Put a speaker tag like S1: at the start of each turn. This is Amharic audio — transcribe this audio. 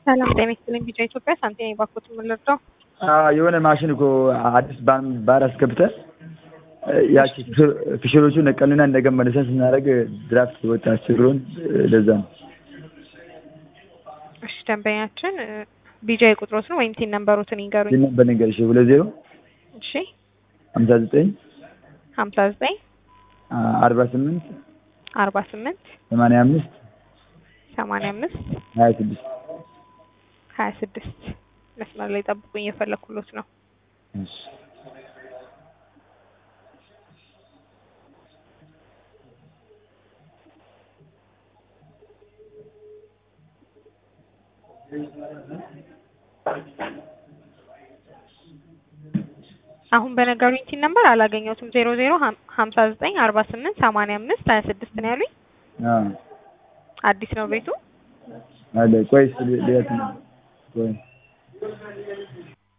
S1: ሰላም ጤና ይስጥልኝ። ቢጫ ኢትዮጵያ ሳንቲም ባንኮች ምልርዳው
S2: የሆነ ማሽን እኮ አዲስ ባር አስገብተን ያቺ ፊሽሮቹን ነቀልና እንደገና መልሰን ስናደርግ ድራፍት ወጣ አስቸግሮን ለዛ ነው።
S1: እሺ ደንበኛችን ቢጫ ቁጥሮትን ወይም ቲን ነምበሮትን ይንገሩኝ።
S2: ቲን ነምበር ንገርሽ 20
S1: እሺ
S2: 59
S1: 59
S2: 48
S1: 48
S2: 85
S1: 85
S2: 26
S1: 26 መስመር ላይ ጠብቁኝ እየፈለኩሎት ነው።
S2: እሺ
S1: አሁን በነገሩኝ ቲን ነምበር አላገኘሁትም። 00 59 48 85 26 ነው ያሉኝ። አዲስ ነው ቤቱ
S2: አለ። ቆይ ሊያት ነው ቆይ